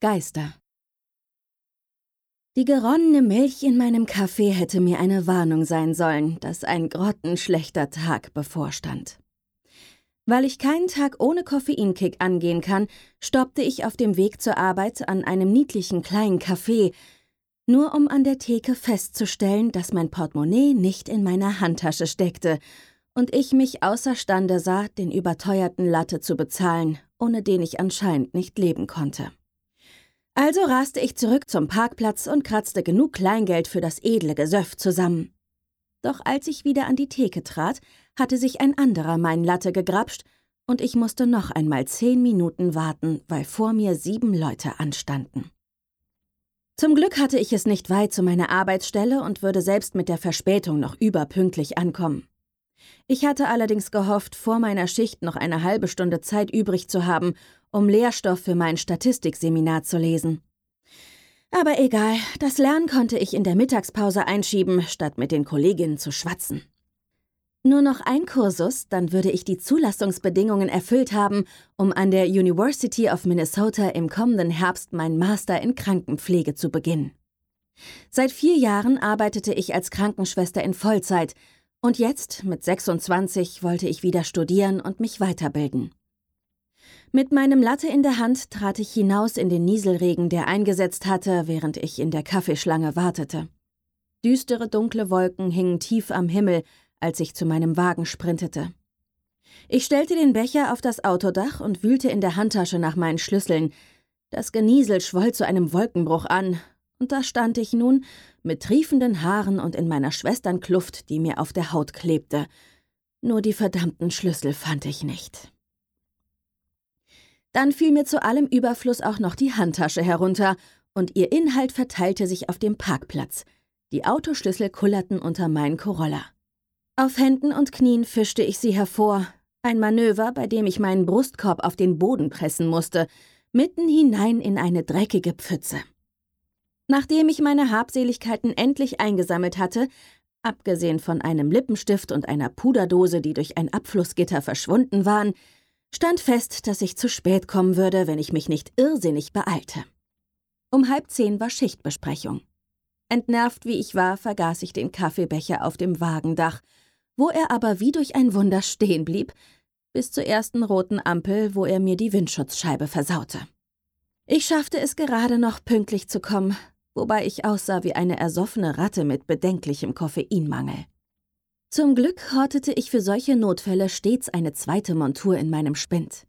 Geister. Die geronnene Milch in meinem Kaffee hätte mir eine Warnung sein sollen, dass ein grottenschlechter Tag bevorstand. Weil ich keinen Tag ohne Koffeinkick angehen kann, stoppte ich auf dem Weg zur Arbeit an einem niedlichen kleinen Café, nur um an der Theke festzustellen, dass mein Portemonnaie nicht in meiner Handtasche steckte und ich mich außerstande sah, den überteuerten Latte zu bezahlen, ohne den ich anscheinend nicht leben konnte. Also raste ich zurück zum Parkplatz und kratzte genug Kleingeld für das edle Gesöff zusammen. Doch als ich wieder an die Theke trat, hatte sich ein anderer meinen Latte gegrapscht und ich musste noch einmal 10 Minuten warten, weil vor mir 7 Leute anstanden. Zum Glück hatte ich es nicht weit zu meiner Arbeitsstelle und würde selbst mit der Verspätung noch überpünktlich ankommen. Ich hatte allerdings gehofft, vor meiner Schicht noch eine halbe Stunde Zeit übrig zu haben, um Lehrstoff für mein Statistikseminar zu lesen. Aber egal, das Lernen konnte ich in der Mittagspause einschieben, statt mit den Kolleginnen zu schwatzen. Nur noch ein Kursus, dann würde ich die Zulassungsbedingungen erfüllt haben, um an der University of Minnesota im kommenden Herbst meinen Master in Krankenpflege zu beginnen. Seit 4 Jahren arbeitete ich als Krankenschwester in Vollzeit und jetzt, mit 26, wollte ich wieder studieren und mich weiterbilden. Mit meinem Latte in der Hand trat ich hinaus in den Nieselregen, der eingesetzt hatte, während ich in der Kaffeeschlange wartete. Düstere, dunkle Wolken hingen tief am Himmel, als ich zu meinem Wagen sprintete. Ich stellte den Becher auf das Autodach und wühlte in der Handtasche nach meinen Schlüsseln. Das Geniesel schwoll zu einem Wolkenbruch an, und da stand ich nun mit triefenden Haaren und in meiner Schwesternkluft, die mir auf der Haut klebte. Nur die verdammten Schlüssel fand ich nicht. Dann fiel mir zu allem Überfluss auch noch die Handtasche herunter, und ihr Inhalt verteilte sich auf dem Parkplatz. Die Autoschlüssel kullerten unter meinen Corolla. Auf Händen und Knien fischte ich sie hervor, ein Manöver, bei dem ich meinen Brustkorb auf den Boden pressen musste, mitten hinein in eine dreckige Pfütze. Nachdem ich meine Habseligkeiten endlich eingesammelt hatte, abgesehen von einem Lippenstift und einer Puderdose, die durch ein Abflussgitter verschwunden waren, stand fest, dass ich zu spät kommen würde, wenn ich mich nicht irrsinnig beeilte. Um 9:30 war Schichtbesprechung. Entnervt wie ich war, vergaß ich den Kaffeebecher auf dem Wagendach, wo er aber wie durch ein Wunder stehen blieb, bis zur ersten roten Ampel, wo er mir die Windschutzscheibe versaute. Ich schaffte es gerade noch, pünktlich zu kommen, wobei ich aussah wie eine ersoffene Ratte mit bedenklichem Koffeinmangel. Zum Glück hortete ich für solche Notfälle stets eine zweite Montur in meinem Spind.